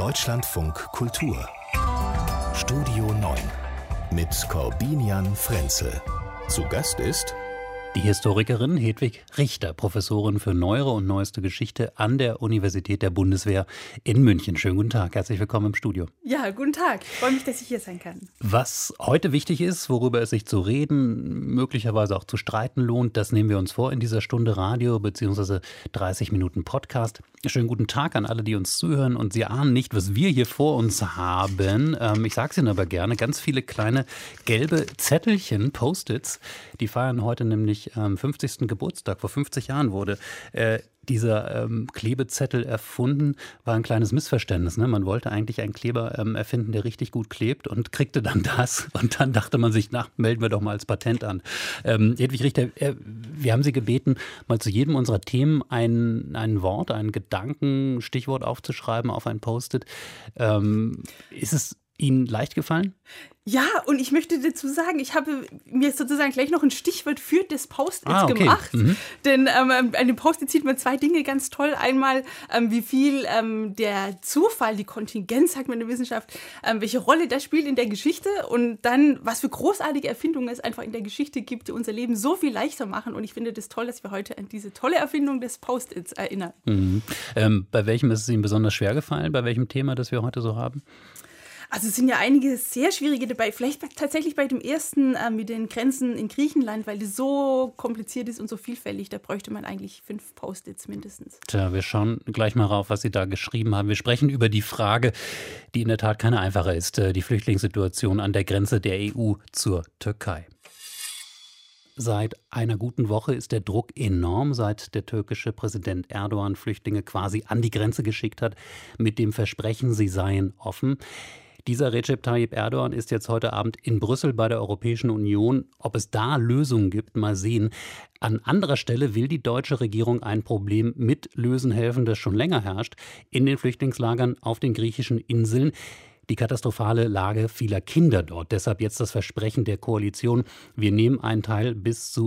Deutschlandfunk Kultur Studio 9 mit Corbinian Frenzel. Zu Gast ist die Historikerin Hedwig Richter, Professorin für Neuere und Neueste Geschichte an der Universität der Bundeswehr in München. Schönen guten Tag, herzlich willkommen im Studio. Ja, guten Tag, ich freue mich, dass ich hier sein kann. Was heute wichtig ist, worüber es sich zu reden, möglicherweise auch zu streiten lohnt, das nehmen wir uns vor in dieser Stunde Radio bzw. 30 Minuten Podcast. Schönen guten Tag an alle, die uns zuhören, und Sie ahnen nicht, was wir hier vor uns haben. Ich sage es Ihnen aber gerne, ganz viele kleine gelbe Zettelchen, Post-its, die feiern heute nämlich am 50. Geburtstag. Vor 50 Jahren wurde dieser Klebezettel erfunden. War ein kleines Missverständnis. Ne? Man wollte eigentlich einen Kleber erfinden, der richtig gut klebt, und kriegte dann das. Und dann dachte man sich, melden wir doch mal als Patent an. Hedwig Richter, wir haben Sie gebeten, mal zu jedem unserer Themen ein Wort, einen Gedanken, Stichwort aufzuschreiben auf ein Post-it. Ist es Ihnen leicht gefallen? Ja, und ich möchte dazu sagen, ich habe mir sozusagen gleich noch ein Stichwort für das Post-its gemacht. Mhm. Denn an dem Post-it sieht man zwei Dinge ganz toll. Einmal, wie viel der Zufall, die Kontingenz, sagt man in der Wissenschaft, welche Rolle das spielt in der Geschichte. Und dann, was für großartige Erfindungen es einfach in der Geschichte gibt, die unser Leben so viel leichter machen. Und ich finde das toll, dass wir heute an diese tolle Erfindung des Post-its erinnern. Mhm. Bei welchem ist es Ihnen besonders schwer gefallen? Bei welchem Thema, das wir heute so haben? Also es sind ja einige sehr schwierige dabei, vielleicht tatsächlich bei dem ersten mit den Grenzen in Griechenland, weil das so kompliziert ist und so vielfältig, da bräuchte man eigentlich 5 Post-its mindestens. Tja, wir schauen gleich mal rauf, was Sie da geschrieben haben. Wir sprechen über die Frage, die in der Tat keine einfache ist, die Flüchtlingssituation an der Grenze der EU zur Türkei. Seit einer guten Woche ist der Druck enorm, seit der türkische Präsident Erdogan Flüchtlinge quasi an die Grenze geschickt hat, mit dem Versprechen, sie seien offen. Dieser Recep Tayyip Erdogan ist jetzt heute Abend in Brüssel bei der Europäischen Union. Ob es da Lösungen gibt, mal sehen. An anderer Stelle will die deutsche Regierung ein Problem mit lösen helfen, das schon länger herrscht, in den Flüchtlingslagern auf den griechischen Inseln. Die katastrophale Lage vieler Kinder dort. Deshalb jetzt das Versprechen der Koalition: Wir nehmen einen Teil bis zu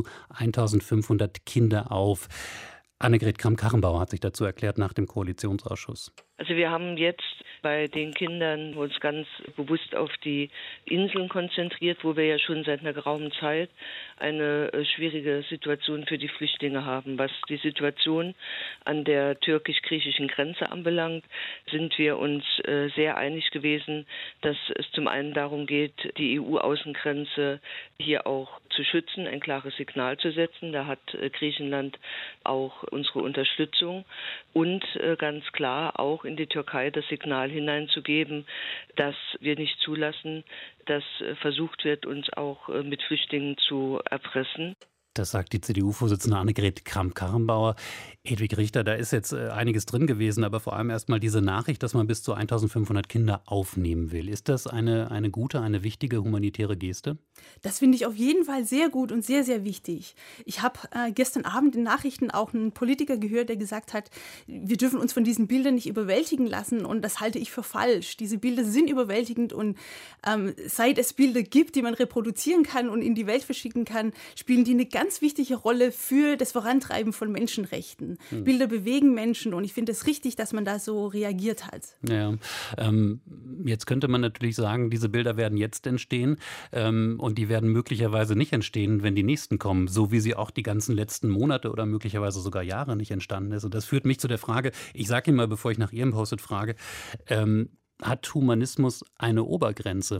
1500 Kinder auf. Annegret Kramp-Karrenbauer hat sich dazu erklärt nach dem Koalitionsausschuss. Also wir haben jetzt bei den Kindern uns ganz bewusst auf die Inseln konzentriert, wo wir ja schon seit einer geraumen Zeit eine schwierige Situation für die Flüchtlinge haben. Was die Situation an der türkisch-griechischen Grenze anbelangt, sind wir uns sehr einig gewesen, dass es zum einen darum geht, die EU-Außengrenze hier auch zu schützen, ein klares Signal zu setzen. Da hat Griechenland auch unsere Unterstützung, und ganz klar auch in die Türkei das Signal hineinzugeben, dass wir nicht zulassen, dass versucht wird, uns auch mit Flüchtlingen zu erpressen. Das sagt die CDU-Vorsitzende Annegret Kramp-Karrenbauer. Hedwig Richter, da ist jetzt einiges drin gewesen, aber vor allem erstmal diese Nachricht, dass man bis zu 1500 Kinder aufnehmen will. Ist das eine gute, eine wichtige humanitäre Geste? Das finde ich auf jeden Fall sehr gut und sehr, sehr wichtig. Ich habe gestern Abend in Nachrichten auch einen Politiker gehört, der gesagt hat, wir dürfen uns von diesen Bildern nicht überwältigen lassen, und das halte ich für falsch. Diese Bilder sind überwältigend, und seit es Bilder gibt, die man reproduzieren kann und in die Welt verschicken kann, spielen die eine ganz wichtige Rolle für das Vorantreiben von Menschenrechten. Bilder bewegen Menschen, und ich finde es richtig, dass man da so reagiert hat. Ja, jetzt könnte man natürlich sagen, diese Bilder werden jetzt entstehen, und die werden möglicherweise nicht entstehen, wenn die nächsten kommen, so wie sie auch die ganzen letzten Monate oder möglicherweise sogar Jahre nicht entstanden ist. Und das führt mich zu der Frage, ich sage Ihnen mal, bevor ich nach Ihrem Post-it frage, hat Humanismus eine Obergrenze?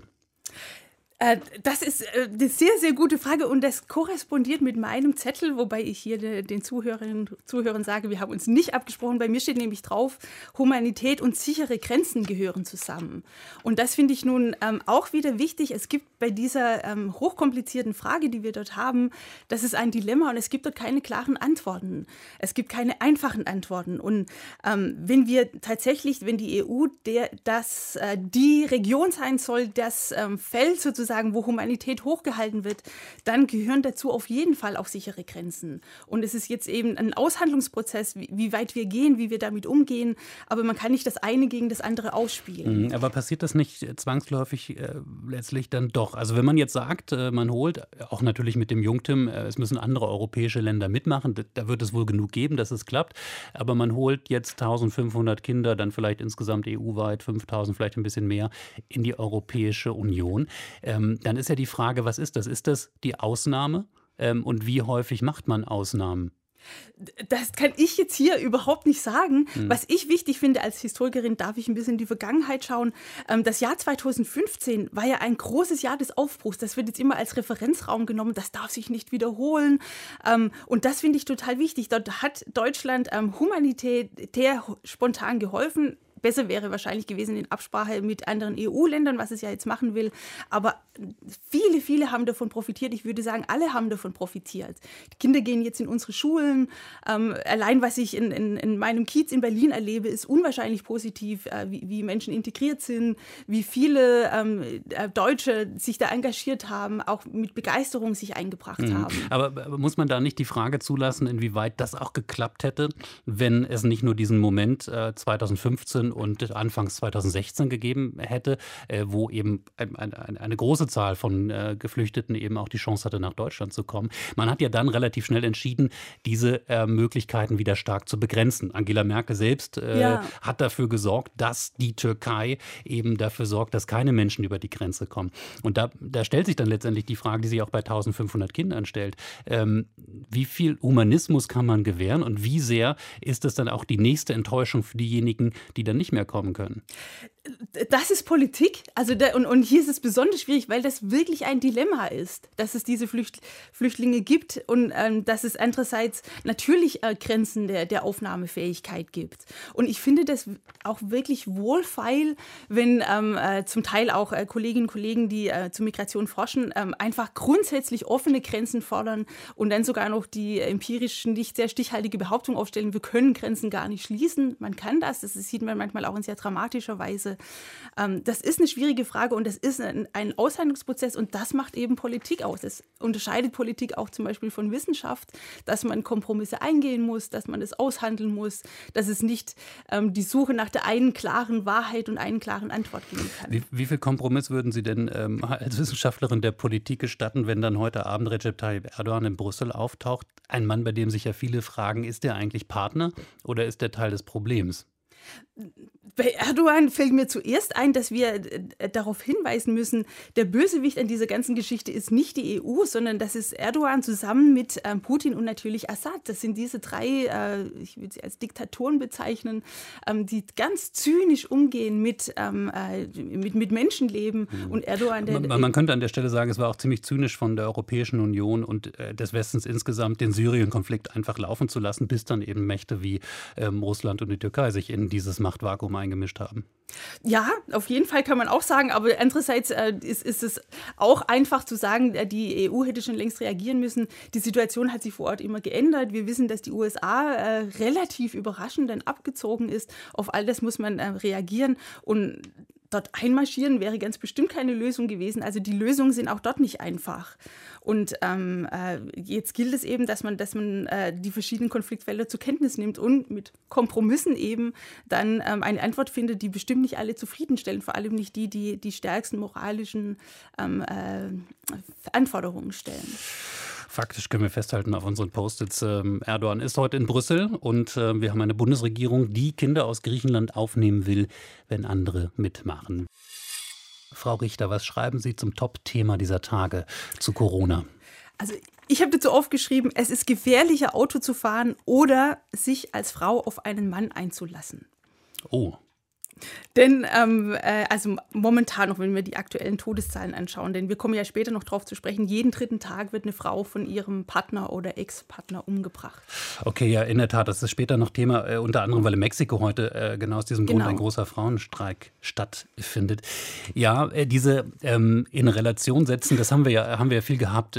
Das ist eine sehr, sehr gute Frage, und das korrespondiert mit meinem Zettel, wobei ich hier den Zuhörerinnen und Zuhörern sage, wir haben uns nicht abgesprochen. Bei mir steht nämlich drauf, Humanität und sichere Grenzen gehören zusammen. Und das finde ich nun auch wieder wichtig. Es gibt bei dieser hochkomplizierten Frage, die wir dort haben, das ist ein Dilemma, und es gibt dort keine klaren Antworten. Es gibt keine einfachen Antworten. Und wenn die EU die Region sein soll, das Feld sozusagen sozusagen, wo Humanität hochgehalten wird, dann gehören dazu auf jeden Fall auch sichere Grenzen. Und es ist jetzt eben ein Aushandlungsprozess, wie weit wir gehen, wie wir damit umgehen. Aber man kann nicht das eine gegen das andere ausspielen. Aber passiert das nicht zwangsläufig letztlich dann doch? Also wenn man jetzt sagt, man holt, auch natürlich mit dem Jungtim, es müssen andere europäische Länder mitmachen, da wird es wohl genug geben, dass es klappt. Aber man holt jetzt 1500 Kinder, dann vielleicht insgesamt EU-weit 5000, vielleicht ein bisschen mehr, in die Europäische Union. Dann ist ja die Frage, was ist das? Ist das die Ausnahme? Und wie häufig macht man Ausnahmen? Das kann ich jetzt hier überhaupt nicht sagen. Was ich wichtig finde als Historikerin, darf ich ein bisschen in die Vergangenheit schauen. Das Jahr 2015 war ja ein großes Jahr des Aufbruchs. Das wird jetzt immer als Referenzraum genommen. Das darf sich nicht wiederholen. Und das finde ich total wichtig. Dort hat Deutschland humanitär spontan geholfen. Besser wäre wahrscheinlich gewesen in Absprache mit anderen EU-Ländern, was es ja jetzt machen will. Aber viele haben davon profitiert. Ich würde sagen, alle haben davon profitiert. Die Kinder gehen jetzt in unsere Schulen. Allein, was ich in meinem Kiez in Berlin erlebe, ist unwahrscheinlich positiv, wie Menschen integriert sind, wie viele Deutsche sich da engagiert haben, auch mit Begeisterung sich eingebracht haben. Aber muss man da nicht die Frage zulassen, inwieweit das auch geklappt hätte, wenn es nicht nur diesen Moment 2015 und anfangs 2016 gegeben hätte, wo eben eine große Zahl von Geflüchteten eben auch die Chance hatte, nach Deutschland zu kommen. Man hat ja dann relativ schnell entschieden, diese Möglichkeiten wieder stark zu begrenzen. Angela Merkel selbst hat dafür gesorgt, dass die Türkei eben dafür sorgt, dass keine Menschen über die Grenze kommen. Und da stellt sich dann letztendlich die Frage, die sich auch bei 1500 Kindern stellt. Wie viel Humanismus kann man gewähren und wie sehr ist es dann auch die nächste Enttäuschung für diejenigen, die dann nicht mehr kommen können? Das ist Politik. Also und hier ist es besonders schwierig, weil das wirklich ein Dilemma ist, dass es diese Flüchtlinge gibt und dass es andererseits natürlich Grenzen der Aufnahmefähigkeit gibt. Und ich finde das auch wirklich wohlfeil, wenn zum Teil auch Kolleginnen und Kollegen, die zur Migration forschen, einfach grundsätzlich offene Grenzen fordern und dann sogar noch die empirisch nicht sehr stichhaltige Behauptung aufstellen, wir können Grenzen gar nicht schließen. Man kann das sieht man manchmal auch in sehr dramatischer Weise. Das ist eine schwierige Frage und das ist ein Aushandlungsprozess und das macht eben Politik aus. Es unterscheidet Politik auch zum Beispiel von Wissenschaft, dass man Kompromisse eingehen muss, dass man es aushandeln muss, dass es nicht die Suche nach der einen klaren Wahrheit und einen klaren Antwort geben kann. Wie viel Kompromiss würden Sie denn als Wissenschaftlerin der Politik gestatten, wenn dann heute Abend Recep Tayyip Erdogan in Brüssel auftaucht? Ein Mann, bei dem sich ja viele fragen, ist der eigentlich Partner oder ist der Teil des Problems? Bei Erdogan fällt mir zuerst ein, dass wir darauf hinweisen müssen, der Bösewicht an dieser ganzen Geschichte ist nicht die EU, sondern das ist Erdogan zusammen mit Putin und natürlich Assad. Das sind diese drei, ich würde sie als Diktatoren bezeichnen, die ganz zynisch umgehen mit Menschenleben. Und Erdogan... Man könnte an der Stelle sagen, es war auch ziemlich zynisch von der Europäischen Union und des Westens insgesamt, den Syrien-Konflikt einfach laufen zu lassen, bis dann eben Mächte wie Russland und die Türkei sich in dieses Machtvakuum eingemischt haben. Ja, auf jeden Fall kann man auch sagen, aber andererseits ist es auch einfach zu sagen, die EU hätte schon längst reagieren müssen. Die Situation hat sich vor Ort immer geändert. Wir wissen, dass die USA relativ überraschend dann abgezogen ist. Auf all das muss man reagieren und dort einmarschieren wäre ganz bestimmt keine Lösung gewesen. Also die Lösungen sind auch dort nicht einfach. Und jetzt gilt es eben, dass man die verschiedenen Konfliktfelder zur Kenntnis nimmt und mit Kompromissen eben dann eine Antwort findet, die bestimmt nicht alle zufriedenstellen, vor allem nicht die stärksten moralischen Anforderungen stellen. Faktisch können wir festhalten auf unseren Post-its, Erdogan ist heute in Brüssel und wir haben eine Bundesregierung, die Kinder aus Griechenland aufnehmen will, wenn andere mitmachen. Frau Richter, was schreiben Sie zum Top-Thema dieser Tage zu Corona? Also ich habe dazu aufgeschrieben, es ist gefährlicher, Auto zu fahren oder sich als Frau auf einen Mann einzulassen. Oh. Denn, also momentan noch, wenn wir die aktuellen Todeszahlen anschauen, denn wir kommen ja später noch drauf zu sprechen, jeden dritten Tag wird eine Frau von ihrem Partner oder Ex-Partner umgebracht. Okay, ja, in der Tat, das ist später noch Thema, unter anderem, weil in Mexiko heute genau aus diesem Grund ein großer Frauenstreik stattfindet. Ja, diese in Relation setzen, das haben wir ja viel gehabt.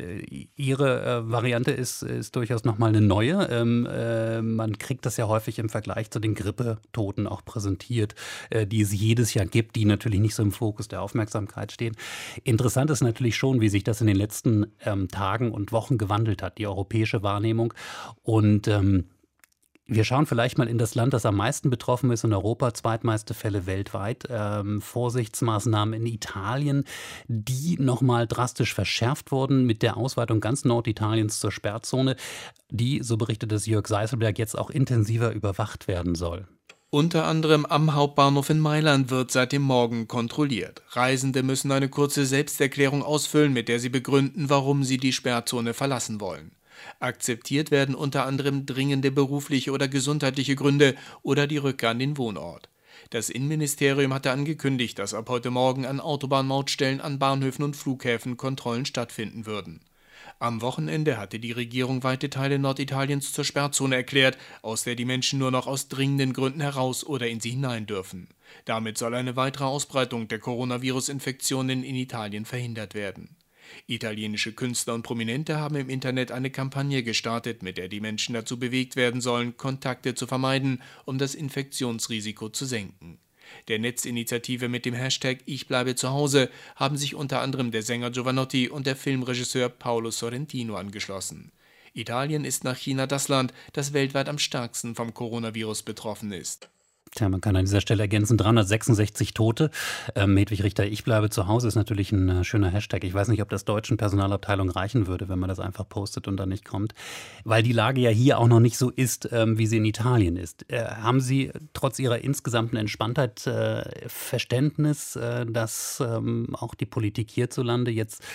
Ihre Variante ist durchaus nochmal eine neue. Man kriegt das ja häufig im Vergleich zu den Grippetoten auch präsentiert. die es jedes Jahr gibt, die natürlich nicht so im Fokus der Aufmerksamkeit stehen. Interessant ist natürlich schon, wie sich das in den letzten Tagen und Wochen gewandelt hat, die europäische Wahrnehmung. Und wir schauen vielleicht mal in das Land, das am meisten betroffen ist in Europa, zweitmeiste Fälle weltweit. Vorsichtsmaßnahmen in Italien, die nochmal drastisch verschärft wurden mit der Ausweitung ganz Norditaliens zur Sperrzone, die, so berichtet es Jörg Seiselberg, jetzt auch intensiver überwacht werden soll. Unter anderem am Hauptbahnhof in Mailand wird seit dem Morgen kontrolliert. Reisende müssen eine kurze Selbsterklärung ausfüllen, mit der sie begründen, warum sie die Sperrzone verlassen wollen. Akzeptiert werden unter anderem dringende berufliche oder gesundheitliche Gründe oder die Rückkehr an den Wohnort. Das Innenministerium hatte angekündigt, dass ab heute Morgen an Autobahnmautstellen, an Bahnhöfen und Flughäfen Kontrollen stattfinden würden. Am Wochenende hatte die Regierung weite Teile Norditaliens zur Sperrzone erklärt, aus der die Menschen nur noch aus dringenden Gründen heraus oder in sie hinein dürfen. Damit soll eine weitere Ausbreitung der Coronavirus-Infektionen in Italien verhindert werden. Italienische Künstler und Prominente haben im Internet eine Kampagne gestartet, mit der die Menschen dazu bewegt werden sollen, Kontakte zu vermeiden, um das Infektionsrisiko zu senken. Der Netzinitiative mit dem Hashtag #Ich bleibe zu Hause haben sich unter anderem der Sänger Jovanotti und der Filmregisseur Paolo Sorrentino angeschlossen. Italien ist nach China das Land, das weltweit am stärksten vom Coronavirus betroffen ist. Tja, man kann an dieser Stelle ergänzen, 366 Tote. Hedwig Richter, ich bleibe zu Hause, ist natürlich ein schöner Hashtag. Ich weiß nicht, ob das deutschen Personalabteilung reichen würde, wenn man das einfach postet und dann nicht kommt. Weil die Lage ja hier auch noch nicht so ist, wie sie in Italien ist. Haben Sie trotz Ihrer insgesamten Entspanntheit Verständnis, dass auch die Politik hierzulande jetzt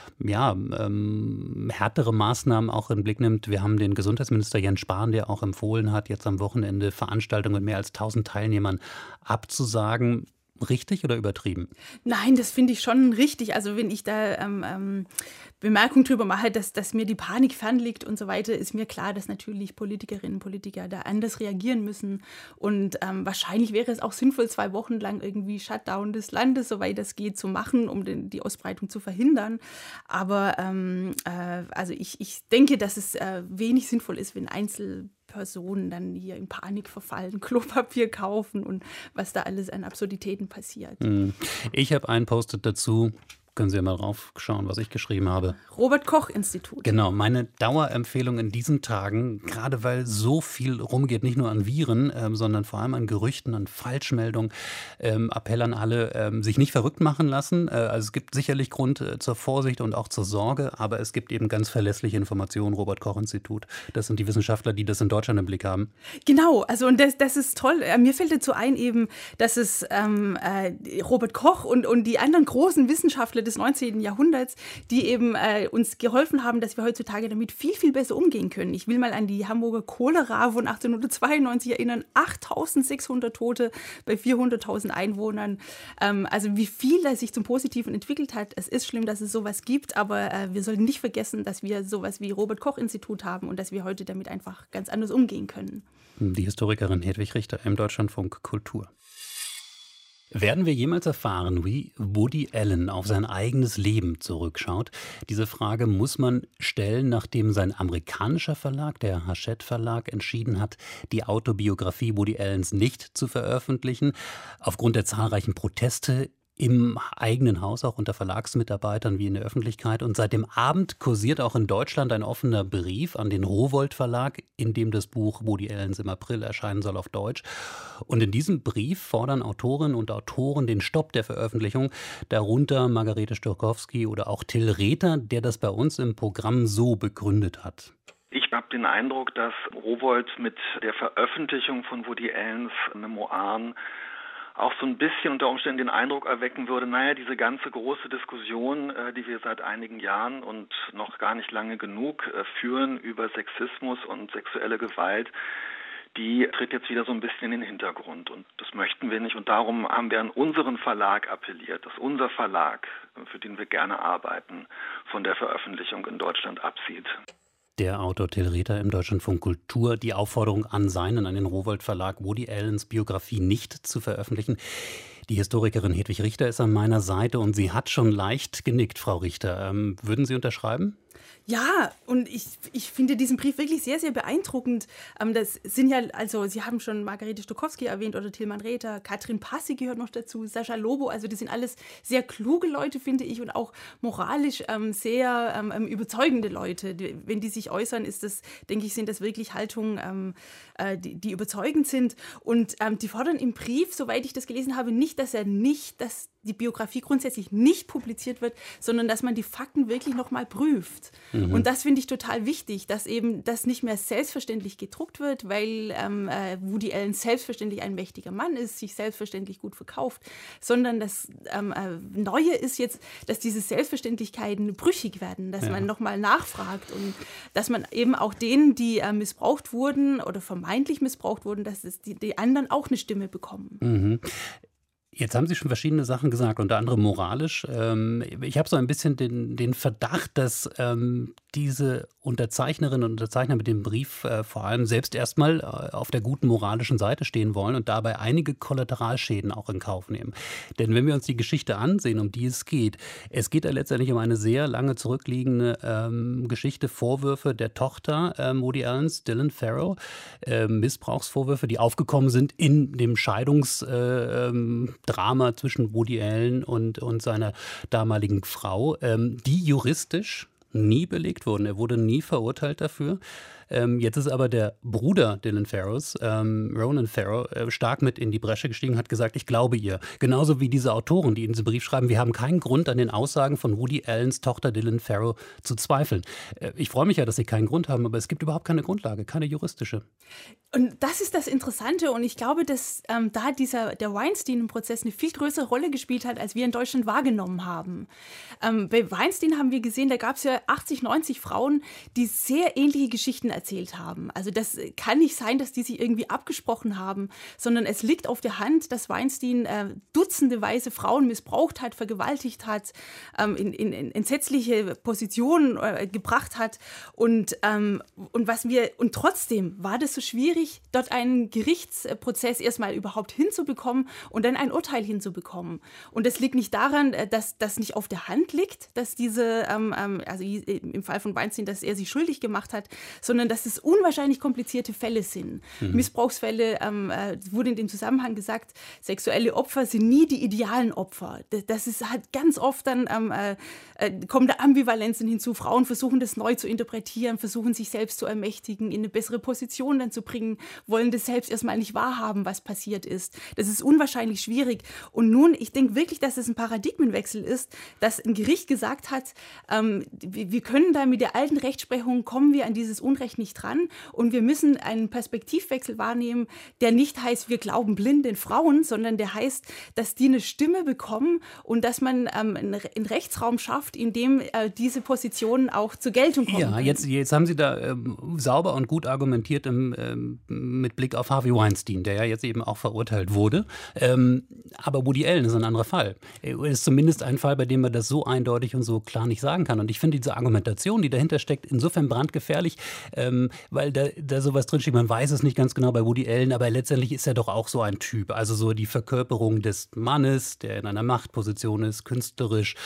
härtere Maßnahmen auch in den Blick nimmt? Wir haben den Gesundheitsminister Jens Spahn, der auch empfohlen hat, jetzt am Wochenende Veranstaltungen mit mehr als 1000 Teilnehmern abzusagen. Richtig oder übertrieben? Nein, das finde ich schon richtig. Also wenn ich da Bemerkungen drüber mache, dass mir die Panik fernliegt und so weiter, ist mir klar, dass natürlich Politikerinnen und Politiker da anders reagieren müssen. Und wahrscheinlich wäre es auch sinnvoll, 2 Wochen lang irgendwie Shutdown des Landes, soweit das geht, zu machen, um die Ausbreitung zu verhindern. Aber also ich denke, dass es wenig sinnvoll ist, wenn Einzelpersonen dann hier in Panik verfallen, Klopapier kaufen und was da alles an Absurditäten passiert. Ich habe einen Post-it dazu. Können Sie ja mal raufschauen, was ich geschrieben habe. Robert-Koch-Institut. Genau, meine Dauerempfehlung in diesen Tagen, gerade weil so viel rumgeht, nicht nur an Viren, sondern vor allem an Gerüchten, an Falschmeldungen. Appell an alle, sich nicht verrückt machen lassen. Also es gibt sicherlich Grund zur Vorsicht und auch zur Sorge, aber es gibt eben ganz verlässliche Informationen, Robert-Koch-Institut. Das sind die Wissenschaftler, die das in Deutschland im Blick haben. Genau, also und das ist toll. Mir fällt dazu ein eben, dass es Robert Koch und die anderen großen Wissenschaftler des 19. Jahrhunderts, die eben uns geholfen haben, dass wir heutzutage damit viel, viel besser umgehen können. Ich will mal an die Hamburger Cholera von 1892 erinnern. 8.600 Tote bei 400.000 Einwohnern. Also wie viel das sich zum Positiven entwickelt hat. Es ist schlimm, dass es sowas gibt, aber wir sollten nicht vergessen, dass wir sowas wie Robert-Koch-Institut haben und dass wir heute damit einfach ganz anders umgehen können. Die Historikerin Hedwig Richter im Deutschlandfunk Kultur. Werden wir jemals erfahren, wie Woody Allen auf sein eigenes Leben zurückschaut? Diese Frage muss man stellen, nachdem sein amerikanischer Verlag, der Hachette Verlag, entschieden hat, die Autobiografie Woody Allens nicht zu veröffentlichen, aufgrund der zahlreichen Proteste im eigenen Haus, auch unter Verlagsmitarbeitern wie in der Öffentlichkeit. Und seit dem Abend kursiert auch in Deutschland ein offener Brief an den Rowohlt Verlag, in dem das Buch Woody Allens im April erscheinen soll auf Deutsch. Und in diesem Brief fordern Autorinnen und Autoren den Stopp der Veröffentlichung, darunter Margarete Stokowski oder auch Till Rether, der das bei uns im Programm so begründet hat. Ich habe den Eindruck, dass Rowohlt mit der Veröffentlichung von Woody Allens Memoiren auch so ein bisschen unter Umständen den Eindruck erwecken würde, diese ganze große Diskussion, die wir seit einigen Jahren und noch gar nicht lange genug führen über Sexismus und sexuelle Gewalt, die tritt jetzt wieder so ein bisschen in den Hintergrund. Und das möchten wir nicht. Und darum haben wir an unseren Verlag appelliert, dass unser Verlag, für den wir gerne arbeiten, von der Veröffentlichung in Deutschland absieht. Der Autor Till Rether im Deutschlandfunk Kultur, die Aufforderung an den Rowohlt Verlag, Woody Allens Biografie nicht zu veröffentlichen. Die Historikerin Hedwig Richter ist an meiner Seite und sie hat schon leicht genickt, Frau Richter. Würden Sie unterschreiben? Ja, und ich finde diesen Brief wirklich sehr, sehr beeindruckend. Das sind ja, also Sie haben schon Margarete Stokowski erwähnt oder Tilman Räther, Katrin Passi gehört noch dazu, Sascha Lobo, also das sind alles sehr kluge Leute, finde ich, und auch moralisch sehr überzeugende Leute. Wenn die sich äußern, ist das, denke ich, sind das wirklich Haltungen, die überzeugend sind. Und die fordern im Brief, soweit ich das gelesen habe, nicht, dass die Biografie grundsätzlich nicht publiziert wird, sondern dass man die Fakten wirklich nochmal prüft. Und das finde ich total wichtig, dass eben das nicht mehr selbstverständlich gedruckt wird, weil Woody Allen selbstverständlich ein mächtiger Mann ist, sich selbstverständlich gut verkauft, sondern das Neue ist jetzt, dass diese Selbstverständlichkeiten brüchig werden, dass man nochmal nachfragt und dass man eben auch denen, die missbraucht wurden oder vermeintlich missbraucht wurden, dass die anderen auch eine Stimme bekommen. Mhm. Jetzt haben Sie schon verschiedene Sachen gesagt, unter anderem moralisch. Ich habe so ein bisschen den Verdacht, dass diese Unterzeichnerinnen und Unterzeichner mit dem Brief vor allem selbst erstmal auf der guten moralischen Seite stehen wollen und dabei einige Kollateralschäden auch in Kauf nehmen. Denn wenn wir uns die Geschichte ansehen, um die es geht ja letztendlich um eine sehr lange zurückliegende Geschichte, Vorwürfe der Tochter Woody Allens, Dylan Farrow, Missbrauchsvorwürfe, die aufgekommen sind in dem Drama zwischen Woody Allen und seiner damaligen Frau, die juristisch nie belegt wurden. Er wurde nie verurteilt dafür. Jetzt ist aber der Bruder Dylan Farrows, Ronan Farrow, stark mit in die Bresche gestiegen, hat gesagt, ich glaube ihr. Genauso wie diese Autoren, die in diesem Brief schreiben, wir haben keinen Grund, an den Aussagen von Woody Allens Tochter Dylan Farrow zu zweifeln. Ich freue mich ja, dass sie keinen Grund haben, aber es gibt überhaupt keine Grundlage, keine juristische. Und das ist das Interessante und ich glaube, dass der Weinstein-Prozess eine viel größere Rolle gespielt hat, als wir in Deutschland wahrgenommen haben. Bei Weinstein haben wir gesehen, da gab es ja 80, 90 Frauen, die sehr ähnliche Geschichten erzählt haben. Also das kann nicht sein, dass die sich irgendwie abgesprochen haben, sondern es liegt auf der Hand, dass Weinstein dutzendeweise Frauen missbraucht hat, vergewaltigt hat, in entsetzliche Positionen gebracht hat und trotzdem war das so schwierig, dort einen Gerichtsprozess erstmal überhaupt hinzubekommen und dann ein Urteil hinzubekommen. Und das liegt nicht daran, dass das nicht auf der Hand liegt, dass also im Fall von Weinstein, dass er sich schuldig gemacht hat, sondern dass es unwahrscheinlich komplizierte Fälle sind. Missbrauchsfälle, wurde in dem Zusammenhang gesagt, sexuelle Opfer sind nie die idealen Opfer. Das ist halt ganz oft dann, kommen da Ambivalenzen hinzu. Frauen versuchen das neu zu interpretieren, versuchen sich selbst zu ermächtigen, in eine bessere Position dann zu bringen, wollen das selbst erstmal nicht wahrhaben, was passiert ist. Das ist unwahrscheinlich schwierig. Und nun, ich denke wirklich, dass es ein Paradigmenwechsel ist, dass ein Gericht gesagt hat, wir können da mit der alten Rechtsprechung, kommen wir an dieses Unrecht nicht dran und wir müssen einen Perspektivwechsel wahrnehmen, der nicht heißt, wir glauben blind den Frauen, sondern der heißt, dass die eine Stimme bekommen und dass man einen Rechtsraum schafft, in dem diese Positionen auch zur Geltung kommen. Ja, jetzt haben Sie da sauber und gut argumentiert mit Blick auf Harvey Weinstein, der ja jetzt eben auch verurteilt wurde. Aber Woody Allen ist ein anderer Fall. Er ist zumindest ein Fall, bei dem man das so eindeutig und so klar nicht sagen kann. Und ich finde diese Argumentation, die dahinter steckt, insofern brandgefährlich, weil da sowas drinsteht, man weiß es nicht ganz genau bei Woody Allen, aber letztendlich ist er doch auch so ein Typ. Also so die Verkörperung des Mannes, der in einer Machtposition ist, künstlerisch.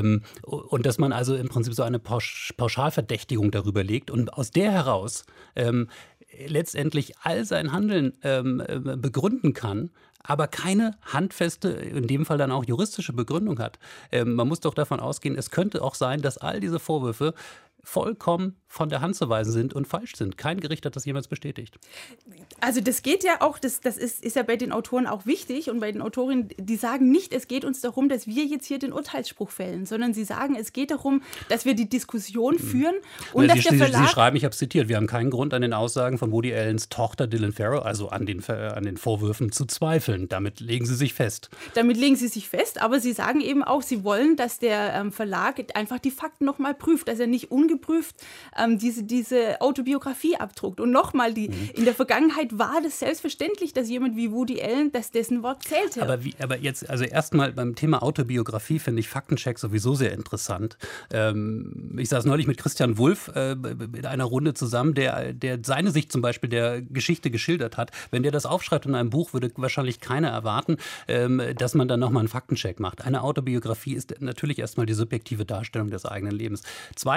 Und dass man also im Prinzip so eine Pauschalverdächtigung darüber legt und aus der heraus letztendlich all sein Handeln begründen kann, aber keine handfeste, in dem Fall dann auch juristische Begründung hat. Man muss doch davon ausgehen, es könnte auch sein, dass all diese Vorwürfe vollkommen von der Hand zu weisen sind und falsch sind. Kein Gericht hat das jemals bestätigt. Also das geht ja auch, das ist ja bei den Autoren auch wichtig und bei den Autorinnen, die sagen nicht, es geht uns darum, dass wir jetzt hier den Urteilsspruch fällen, sondern sie sagen, es geht darum, dass wir die Diskussion führen und dass der Verlag... Sie schreiben, ich habe es zitiert, wir haben keinen Grund an den Aussagen von Woody Allens Tochter Dylan Farrow, also an den Vorwürfen zu zweifeln. Damit legen sie sich fest. Damit legen sie sich fest, aber sie sagen eben auch, sie wollen, dass der Verlag einfach die Fakten nochmal prüft, dass er nicht ungeprüft diese Autobiografie abdruckt. Und nochmal, in der Vergangenheit war das selbstverständlich, dass jemand wie Woody Allen, dass dessen Wort zählte. Aber jetzt, also erstmal beim Thema Autobiografie finde ich Faktencheck sowieso sehr interessant. Ich saß neulich mit Christian Wulff in einer Runde zusammen, der seine Sicht zum Beispiel der Geschichte geschildert hat. Wenn der das aufschreibt in einem Buch, würde wahrscheinlich keiner erwarten, dass man dann nochmal einen Faktencheck macht. Eine Autobiografie ist natürlich erstmal die subjektive Darstellung des eigenen Lebens. Zweitens,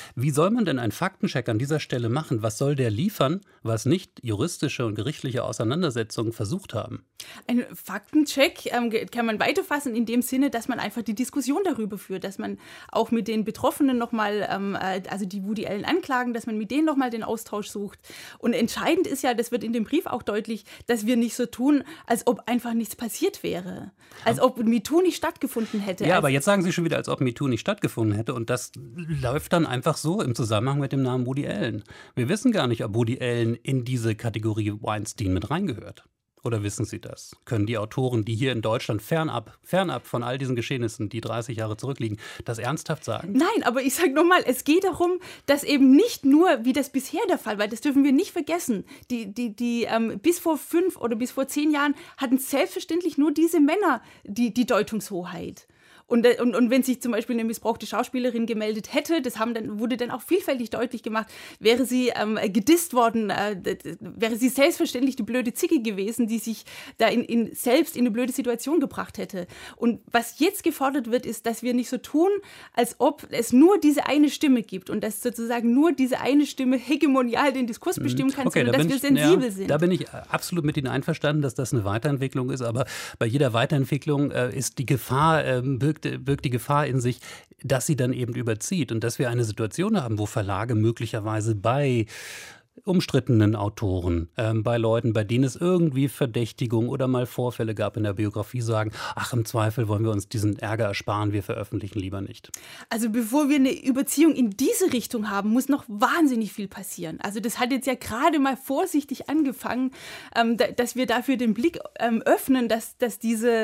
Wie soll man denn einen Faktencheck an dieser Stelle machen? Was soll der liefern, was nicht juristische und gerichtliche Auseinandersetzungen versucht haben? Ein Faktencheck kann man weiterfassen in dem Sinne, dass man einfach die Diskussion darüber führt, dass man auch mit den Betroffenen nochmal, also die Woody Allen anklagen, dass man mit denen nochmal den Austausch sucht. Und entscheidend ist ja, das wird in dem Brief auch deutlich, dass wir nicht so tun, als ob einfach nichts passiert wäre. Als ob MeToo nicht stattgefunden hätte. Ja, aber jetzt sagen Sie schon wieder, als ob MeToo nicht stattgefunden hätte. Und das läuft dann einfach so im Zusammenhang mit dem Namen Woody Allen. Wir wissen gar nicht, ob Woody Allen in diese Kategorie Weinstein mit reingehört. Oder wissen Sie das? Können die Autoren, die hier in Deutschland fernab von all diesen Geschehnissen, die 30 Jahre zurückliegen, das ernsthaft sagen? Nein, aber ich sage nochmal, es geht darum, dass eben nicht nur, wie das bisher der Fall war, das dürfen wir nicht vergessen, die bis vor 5 oder bis vor 10 Jahren hatten selbstverständlich nur diese Männer die Deutungshoheit. Und wenn sich zum Beispiel eine missbrauchte Schauspielerin gemeldet hätte, wurde dann auch vielfältig deutlich gemacht, wäre sie gedisst worden, wäre sie selbstverständlich die blöde Zicke gewesen, die sich da selbst in eine blöde Situation gebracht hätte. Und was jetzt gefordert wird, ist, dass wir nicht so tun, als ob es nur diese eine Stimme gibt und dass sozusagen nur diese eine Stimme hegemonial den Diskurs bestimmen kann, sondern dass wir sensibel sind. Da bin ich absolut mit Ihnen einverstanden, dass das eine Weiterentwicklung ist, aber bei jeder Weiterentwicklung ist die Gefahr, birgt die Gefahr in sich, dass sie dann eben überzieht und dass wir eine Situation haben, wo Verlage möglicherweise bei umstrittenen Autoren, bei Leuten, bei denen es irgendwie Verdächtigung oder mal Vorfälle gab in der Biografie, sagen, ach, im Zweifel wollen wir uns diesen Ärger ersparen, wir veröffentlichen lieber nicht. Also bevor wir eine Überziehung in diese Richtung haben, muss noch wahnsinnig viel passieren. Also das hat jetzt ja gerade mal vorsichtig angefangen, dass wir dafür den Blick öffnen, dass diese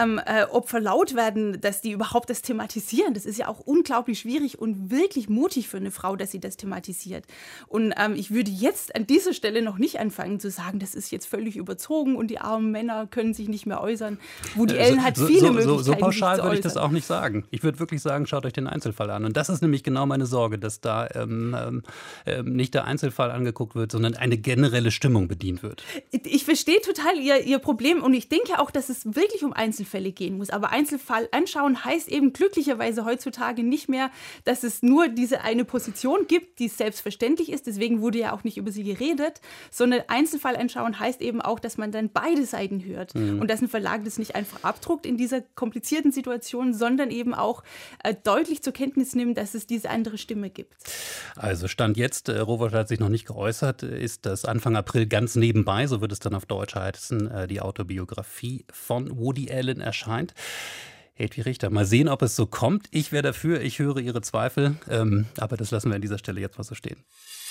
Opfer laut werden, dass die überhaupt das thematisieren. Das ist ja auch unglaublich schwierig und wirklich mutig für eine Frau, dass sie das thematisiert. Und ich würde jetzt an dieser Stelle noch nicht anfangen zu sagen, das ist jetzt völlig überzogen und die armen Männer können sich nicht mehr äußern. Woody Allen hat viele Möglichkeiten, so pauschal sich zu würde ich äußern. das auch nicht sagen. Ich würde wirklich sagen, schaut euch den Einzelfall an. Und das ist nämlich genau meine Sorge, dass da nicht der Einzelfall angeguckt wird, sondern eine generelle Stimmung bedient wird. Ich verstehe total ihr Problem und ich denke auch, dass es wirklich um Einzelfälle gehen muss. Aber Einzelfall anschauen heißt eben glücklicherweise heutzutage nicht mehr, dass es nur diese eine Position gibt, die selbstverständlich ist. Deswegen wurde ja auch nicht über sie geredet, sondern Einzelfall anschauen heißt eben auch, dass man dann beide Seiten hört und dass ein Verlag das nicht einfach abdruckt in dieser komplizierten Situation, sondern eben auch deutlich zur Kenntnis nimmt, dass es diese andere Stimme gibt. Also Stand jetzt, Rowohlt hat sich noch nicht geäußert, ist das Anfang April ganz nebenbei, so wird es dann auf Deutsch heißen, die Autobiografie von Woody Allen erscheint. Hedwig Richter, mal sehen, ob es so kommt. Ich wäre dafür, ich höre Ihre Zweifel, aber das lassen wir an dieser Stelle jetzt mal so stehen.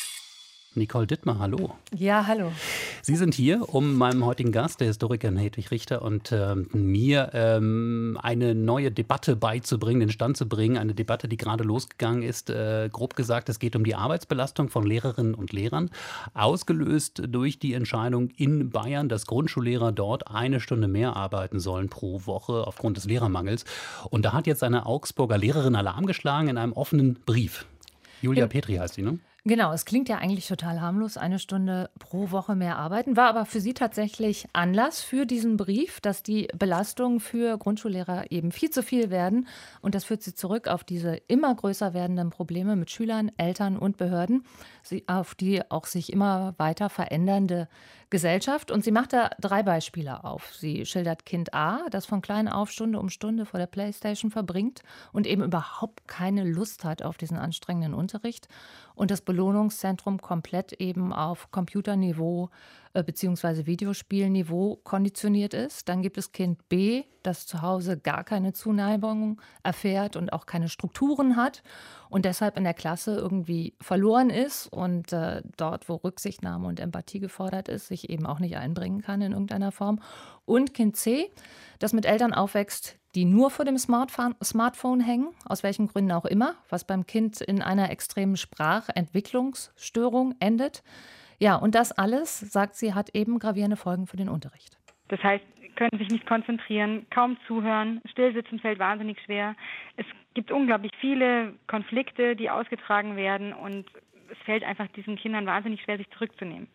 Nicole Dittmar, hallo. Ja, hallo. Sie sind hier, um meinem heutigen Gast, der Historikerin Hedwig Richter, und mir eine neue Debatte beizubringen, den Stand zu bringen. Eine Debatte, die gerade losgegangen ist. Grob gesagt, es geht um die Arbeitsbelastung von Lehrerinnen und Lehrern, ausgelöst durch die Entscheidung in Bayern, dass Grundschullehrer dort 1 Stunde mehr arbeiten sollen pro Woche aufgrund des Lehrermangels. Und da hat jetzt eine Augsburger Lehrerin Alarm geschlagen in einem offenen Brief. Julia Petri heißt sie, ne? Genau, es klingt ja eigentlich total harmlos, 1 Stunde pro Woche mehr arbeiten, war aber für sie tatsächlich Anlass für diesen Brief, dass die Belastungen für Grundschullehrer eben viel zu viel werden. Und das führt sie zurück auf diese immer größer werdenden Probleme mit Schülern, Eltern und Behörden, auf die auch sich immer weiter verändernde Gesellschaft. Und sie macht da 3 Beispiele auf. Sie schildert Kind A, das von klein auf Stunde um Stunde vor der Playstation verbringt und eben überhaupt keine Lust hat auf diesen anstrengenden Unterricht. Und das Belohnungszentrum komplett eben auf Computerniveau bzw. Videospielniveau konditioniert ist. Dann gibt es Kind B, das zu Hause gar keine Zuneigung erfährt und auch keine Strukturen hat und deshalb in der Klasse irgendwie verloren ist und dort, wo Rücksichtnahme und Empathie gefordert ist, sich eben auch nicht einbringen kann in irgendeiner Form. Und Kind C, das mit Eltern aufwächst, die nur vor dem Smartphone hängen, aus welchen Gründen auch immer, was beim Kind in einer extremen Sprachentwicklungsstörung endet. Ja, und das alles, sagt sie, hat eben gravierende Folgen für den Unterricht. Das heißt, können sich nicht konzentrieren, kaum zuhören, stillsitzen fällt wahnsinnig schwer. Es gibt unglaublich viele Konflikte, die ausgetragen werden und es fällt einfach diesen Kindern wahnsinnig schwer, sich zurückzunehmen.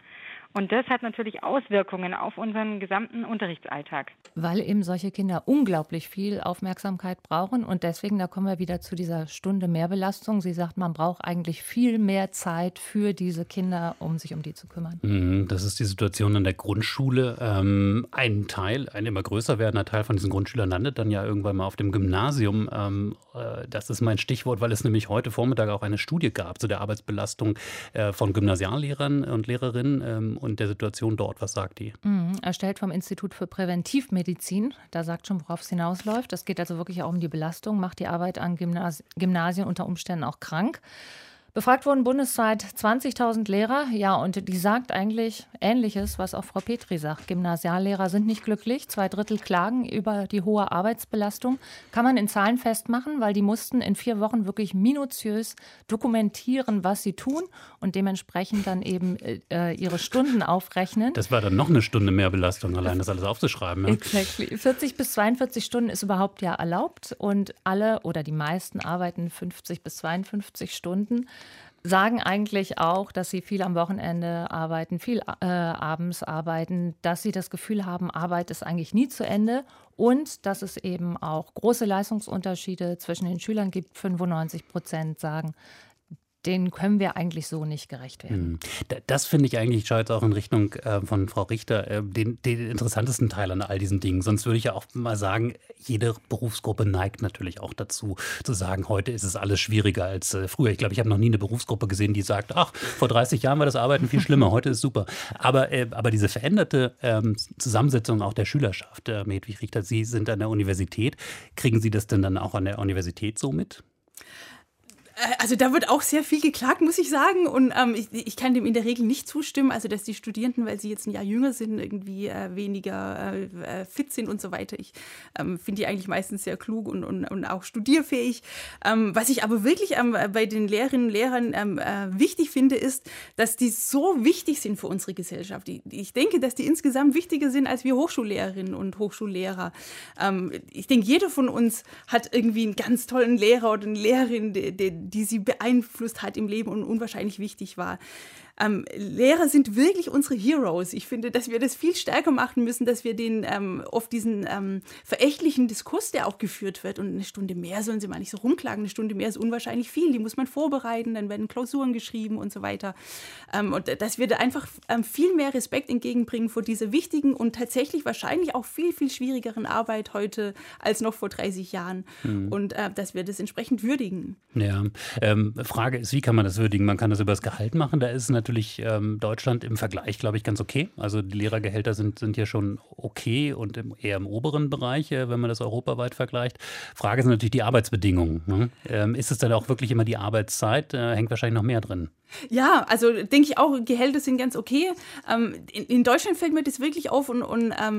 Und das hat natürlich Auswirkungen auf unseren gesamten Unterrichtsalltag. Weil eben solche Kinder unglaublich viel Aufmerksamkeit brauchen. Und deswegen, da kommen wir wieder zu dieser Stunde Mehrbelastung. Sie sagt, man braucht eigentlich viel mehr Zeit für diese Kinder, um sich um die zu kümmern. Das ist die Situation an der Grundschule. Ein immer größer werdender Teil von diesen Grundschülern landet dann ja irgendwann mal auf dem Gymnasium. Das ist mein Stichwort, weil es nämlich heute Vormittag auch eine Studie gab zu der Arbeitsbelastung von Gymnasiallehrern und Lehrerinnen und der Situation dort. Was sagt die? Erstellt vom Institut für Präventivmedizin. Da sagt schon, worauf es hinausläuft. Es geht also wirklich auch um die Belastung, macht die Arbeit an Gymnasien unter Umständen auch krank. Befragt wurden bundesweit 20.000 Lehrer. Ja, und die sagt eigentlich Ähnliches, was auch Frau Petri sagt. Gymnasiallehrer sind nicht glücklich. 2/3 klagen über die hohe Arbeitsbelastung. Kann man in Zahlen festmachen, weil die mussten in 4 Wochen wirklich minutiös dokumentieren, was sie tun und dementsprechend dann eben ihre Stunden aufrechnen. Das war dann noch eine Stunde mehr Belastung, allein das alles aufzuschreiben. Ja? Exactly. 40 bis 42 Stunden ist überhaupt ja erlaubt und alle oder die meisten arbeiten 50 bis 52 Stunden. Sagen eigentlich auch, dass sie viel am Wochenende arbeiten, viel abends arbeiten, dass sie das Gefühl haben, Arbeit ist eigentlich nie zu Ende und dass es eben auch große Leistungsunterschiede zwischen den Schülern gibt. 95% sagen, denen können wir eigentlich so nicht gerecht werden. Das finde ich eigentlich, ich schaue jetzt auch in Richtung von Frau Richter, den interessantesten Teil an all diesen Dingen. Sonst würde ich ja auch mal sagen, jede Berufsgruppe neigt natürlich auch dazu, zu sagen, heute ist es alles schwieriger als früher. Ich glaube, ich habe noch nie eine Berufsgruppe gesehen, die sagt, ach, vor 30 Jahren war das Arbeiten viel schlimmer, heute ist super. Aber diese veränderte Zusammensetzung auch der Schülerschaft, Hedwig Richter, Sie sind an der Universität. Kriegen Sie das denn dann auch an der Universität so mit? Also da wird auch sehr viel geklagt, muss ich sagen. Und ich kann dem in der Regel nicht zustimmen. Also dass die Studierenden, weil sie jetzt ein Jahr jünger sind, irgendwie weniger fit sind und so weiter. Ich finde die eigentlich meistens sehr klug und auch studierfähig. Was ich aber wirklich bei den Lehrerinnen und Lehrern wichtig finde, ist, dass die so wichtig sind für unsere Gesellschaft. Ich denke, dass die insgesamt wichtiger sind als wir Hochschullehrerinnen und Hochschullehrer. Ich denke, jeder von uns hat irgendwie einen ganz tollen Lehrer oder eine Lehrerin, die sie beeinflusst hat im Leben und unwahrscheinlich wichtig war. Lehrer sind wirklich unsere Heroes. Ich finde, dass wir das viel stärker machen müssen, dass wir den oft diesen verächtlichen Diskurs, der auch geführt wird, und eine Stunde mehr sollen sie mal nicht so rumklagen, eine Stunde mehr ist unwahrscheinlich viel, die muss man vorbereiten, dann werden Klausuren geschrieben und so weiter. Und dass wir da einfach viel mehr Respekt entgegenbringen vor dieser wichtigen und tatsächlich wahrscheinlich auch viel, viel schwierigeren Arbeit heute als noch vor 30 Jahren. Und dass wir das entsprechend würdigen. Ja, Frage ist, wie kann man das würdigen? Man kann das über das Gehalt machen, da ist natürlich Deutschland im Vergleich, glaube ich, ganz okay. Also die Lehrergehälter sind ja schon okay und eher im oberen Bereich, wenn man das europaweit vergleicht. Frage sind natürlich die Arbeitsbedingungen. Ne? Ist es dann auch wirklich immer die Arbeitszeit? Hängt wahrscheinlich noch mehr drin. Ja, also denke ich auch, Gehälter sind ganz okay. In Deutschland fällt mir das wirklich auf und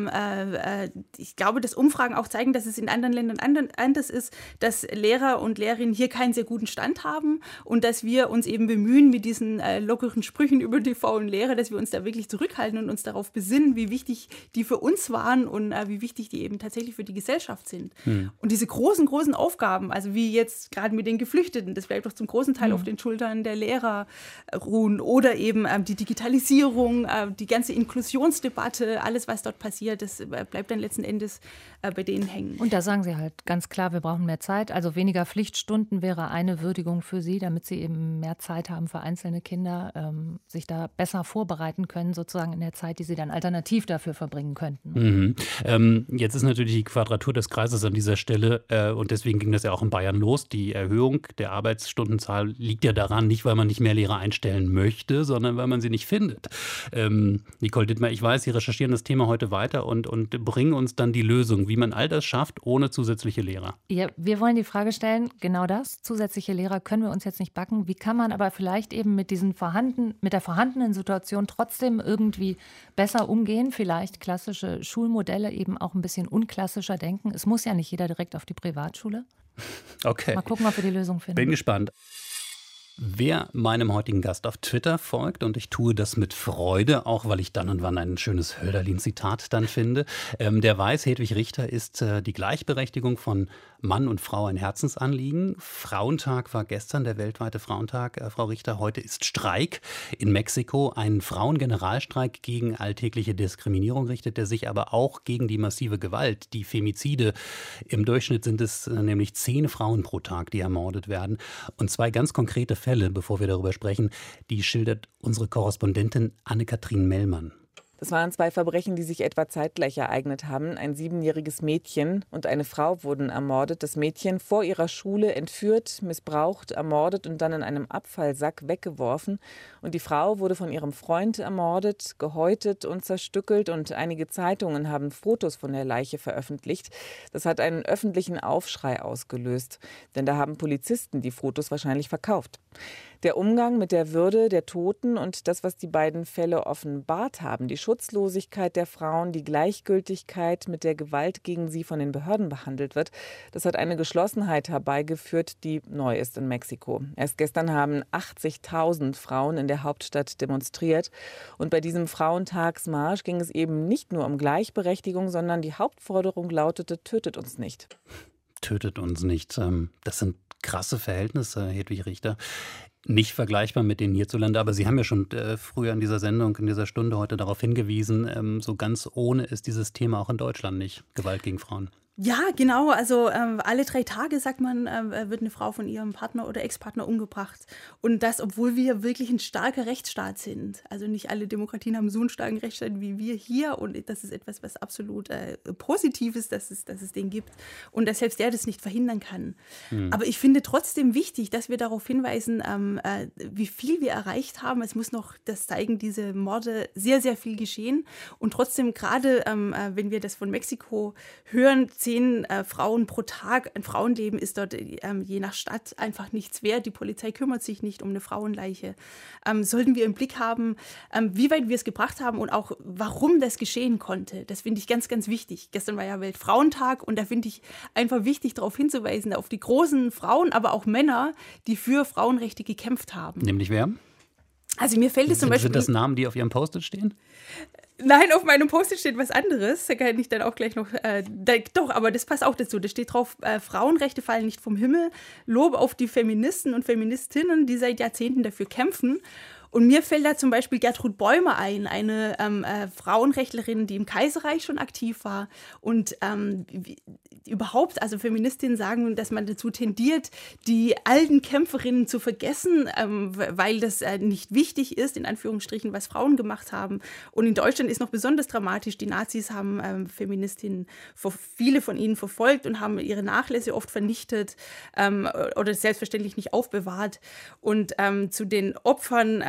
ich glaube, dass Umfragen auch zeigen, dass es in anderen Ländern anders ist, dass Lehrer und Lehrerinnen hier keinen sehr guten Stand haben und dass wir uns eben bemühen mit diesen lockeren Sprüchen über die faulen Lehrer, dass wir uns da wirklich zurückhalten und uns darauf besinnen, wie wichtig die für uns waren und wie wichtig die eben tatsächlich für die Gesellschaft sind. Und diese großen Aufgaben, also wie jetzt gerade mit den Geflüchteten, das bleibt doch zum großen Teil auf den Schultern der Lehrer ruhen oder eben die Digitalisierung, die ganze Inklusionsdebatte, alles, was dort passiert, das bleibt dann letzten Endes bei denen hängen. Und da sagen Sie halt ganz klar, wir brauchen mehr Zeit. Also weniger Pflichtstunden wäre eine Würdigung für Sie, damit Sie eben mehr Zeit haben für einzelne Kinder, sich da besser vorbereiten können, sozusagen in der Zeit, die sie dann alternativ dafür verbringen könnten. Jetzt ist natürlich die Quadratur des Kreises an dieser Stelle und deswegen ging das ja auch in Bayern los. Die Erhöhung der Arbeitsstundenzahl liegt ja daran, nicht weil man nicht mehr Lehrer einstellen möchte, sondern weil man sie nicht findet. Nicole Dittmar, ich weiß, Sie recherchieren das Thema heute weiter und bringen uns dann die Lösung, wie man all das schafft, ohne zusätzliche Lehrer. Ja, wir wollen die Frage stellen, genau das, zusätzliche Lehrer können wir uns jetzt nicht backen. Wie kann man aber vielleicht eben mit der vorhandenen Situation trotzdem irgendwie besser umgehen? Vielleicht klassische Schulmodelle eben auch ein bisschen unklassischer denken. Es muss ja nicht jeder direkt auf die Privatschule. Okay. Mal gucken, ob wir die Lösung finden. Bin gespannt. Wer meinem heutigen Gast auf Twitter folgt, und ich tue das mit Freude, auch weil ich dann und wann ein schönes Hölderlin-Zitat dann finde, der weiß, Hedwig Richter ist die Gleichberechtigung von Mann und Frau ein Herzensanliegen. Frauentag war gestern, der weltweite Frauentag, Frau Richter. Heute ist Streik in Mexiko, ein Frauengeneralstreik gegen alltägliche Diskriminierung richtet, der sich aber auch gegen die massive Gewalt, die Femizide. Im Durchschnitt sind es nämlich 10 Frauen pro Tag, die ermordet werden. Und 2 ganz konkrete Fälle, bevor wir darüber sprechen, die schildert unsere Korrespondentin Anne-Kathrin Mellmann. Das waren 2 Verbrechen, die sich etwa zeitgleich ereignet haben. Ein 7-jähriges Mädchen und eine Frau wurden ermordet. Das Mädchen vor ihrer Schule entführt, missbraucht, ermordet und dann in einem Abfallsack weggeworfen. Und die Frau wurde von ihrem Freund ermordet, gehäutet und zerstückelt. Und einige Zeitungen haben Fotos von der Leiche veröffentlicht. Das hat einen öffentlichen Aufschrei ausgelöst. Denn da haben Polizisten die Fotos wahrscheinlich verkauft. Der Umgang mit der Würde der Toten und das, was die beiden Fälle offenbart haben, die Schutzlosigkeit der Frauen, die Gleichgültigkeit, mit der Gewalt gegen sie von den Behörden behandelt wird, das hat eine Geschlossenheit herbeigeführt, die neu ist in Mexiko. Erst gestern haben 80.000 Frauen in der Hauptstadt demonstriert. Und bei diesem Frauentagsmarsch ging es eben nicht nur um Gleichberechtigung, sondern die Hauptforderung lautete: Tötet uns nicht. Tötet uns nicht. Das sind krasse Verhältnisse, Hedwig Richter. Nicht vergleichbar mit denen hierzulande, aber Sie haben ja schon früher in dieser Sendung, in dieser Stunde heute darauf hingewiesen, so ganz ohne ist dieses Thema auch in Deutschland nicht, Gewalt gegen Frauen. Ja, genau. Also alle 3 Tage, sagt man, wird eine Frau von ihrem Partner oder Ex-Partner umgebracht. Und das, obwohl wir wirklich ein starker Rechtsstaat sind. Also nicht alle Demokratien haben so einen starken Rechtsstaat wie wir hier. Und das ist etwas, was absolut positiv ist, dass es den gibt. Und dass selbst der das nicht verhindern kann. Aber ich finde trotzdem wichtig, dass wir darauf hinweisen, wie viel wir erreicht haben. Es muss noch, das zeigen diese Morde, sehr, sehr viel geschehen. Und trotzdem, gerade wenn wir das von Mexiko hören, 10 Frauen pro Tag. Ein Frauenleben ist dort je nach Stadt einfach nichts wert. Die Polizei kümmert sich nicht um eine Frauenleiche. Sollten wir im Blick haben, wie weit wir es gebracht haben und auch, warum das geschehen konnte. Das finde ich ganz, ganz wichtig. Gestern war ja Weltfrauentag und da finde ich einfach wichtig, darauf hinzuweisen, auf die großen Frauen, aber auch Männer, die für Frauenrechte gekämpft haben. Nämlich wer? Also mir fällt es zum Beispiel... Sind das Namen, die auf Ihrem Post-it stehen? Nein, auf meinem Post-it steht was anderes. Da kann ich dann auch gleich noch... doch, aber das passt auch dazu. Da steht drauf, Frauenrechte fallen nicht vom Himmel. Lob auf die Feministen und Feministinnen, die seit Jahrzehnten dafür kämpfen. Und mir fällt da zum Beispiel Gertrud Bäumer ein, eine Frauenrechtlerin, die im Kaiserreich schon aktiv war. Und überhaupt, also Feministinnen sagen, dass man dazu tendiert, die alten Kämpferinnen zu vergessen, weil das nicht wichtig ist, in Anführungsstrichen, was Frauen gemacht haben. Und in Deutschland ist noch besonders dramatisch. Die Nazis haben Feministinnen, viele von ihnen verfolgt und haben ihre Nachlässe oft vernichtet oder selbstverständlich nicht aufbewahrt. Und zu den Opfern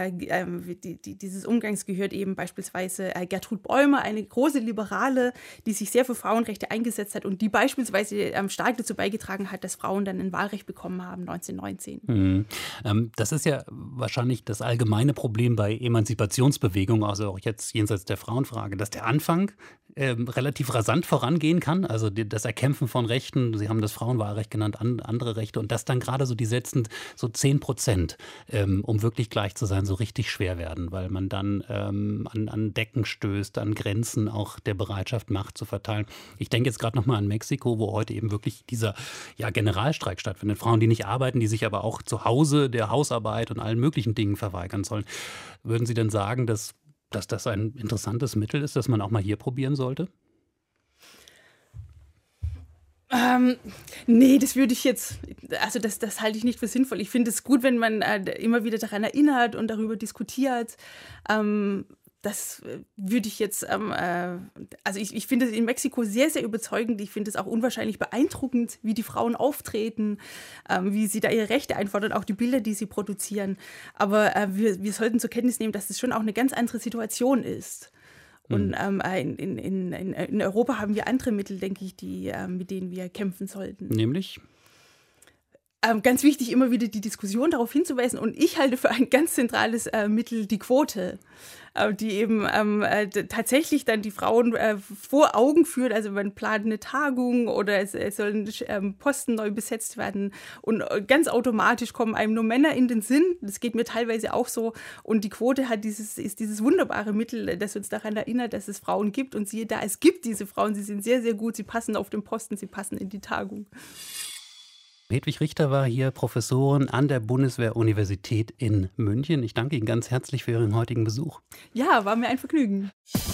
dieses Umgangs gehört eben beispielsweise Gertrud Bäumer, eine große Liberale, die sich sehr für Frauenrechte eingesetzt hat und die beispielsweise stark dazu beigetragen hat, dass Frauen dann ein Wahlrecht bekommen haben 1919. Das ist ja wahrscheinlich das allgemeine Problem bei Emanzipationsbewegungen, also auch jetzt jenseits der Frauenfrage, dass der Anfang relativ rasant vorangehen kann, also das Erkämpfen von Rechten, Sie haben das Frauenwahlrecht genannt, andere Rechte, und dass dann gerade so die letzten so 10%, um wirklich gleich zu sein, so richtig schwer werden, weil man dann an Decken stößt, an Grenzen auch der Bereitschaft, Macht zu verteilen. Ich denke jetzt gerade nochmal an Mexiko, wo heute eben wirklich dieser Generalstreik stattfindet. Frauen, die nicht arbeiten, die sich aber auch zu Hause der Hausarbeit und allen möglichen Dingen verweigern sollen. Würden Sie denn sagen, dass das ein interessantes Mittel ist, das man auch mal hier probieren sollte? Nee, das würde ich jetzt, also das halte ich nicht für sinnvoll. Ich finde es gut, wenn man immer wieder daran erinnert und darüber diskutiert. Das würde ich jetzt, also ich finde es in Mexiko sehr, sehr überzeugend. Ich finde es auch unwahrscheinlich beeindruckend, wie die Frauen auftreten, wie sie da ihre Rechte einfordern, auch die Bilder, die sie produzieren. Aber wir sollten zur Kenntnis nehmen, dass es schon auch eine ganz andere Situation ist. Und in Europa haben wir andere Mittel, denke ich, mit denen wir kämpfen sollten. Nämlich? Ganz wichtig, immer wieder die Diskussion darauf hinzuweisen. Und ich halte für ein ganz zentrales Mittel die Quote, die eben tatsächlich dann die Frauen vor Augen führt. Also man plant eine Tagung oder es sollen Posten neu besetzt werden. Und ganz automatisch kommen einem nur Männer in den Sinn. Das geht mir teilweise auch so. Und die Quote ist dieses wunderbare Mittel, das uns daran erinnert, dass es Frauen gibt. Und siehe da, es gibt diese Frauen. Sie sind sehr, sehr gut. Sie passen auf den Posten, sie passen in die Tagung. Hedwig Richter war hier Professorin an der Bundeswehr-Universität in München. Ich danke Ihnen ganz herzlich für Ihren heutigen Besuch. Ja, war mir ein Vergnügen.